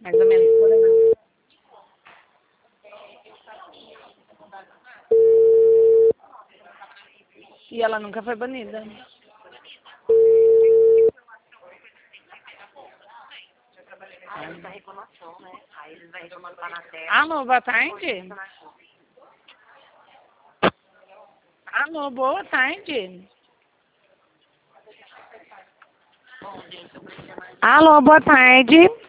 Mais ou menos por aí. E ela nunca foi banida. Aí eles reclamação, né? Aí eles vão reclamando lá na terra. Alô, boa tarde. Alô, boa tarde. Alô, boa tarde.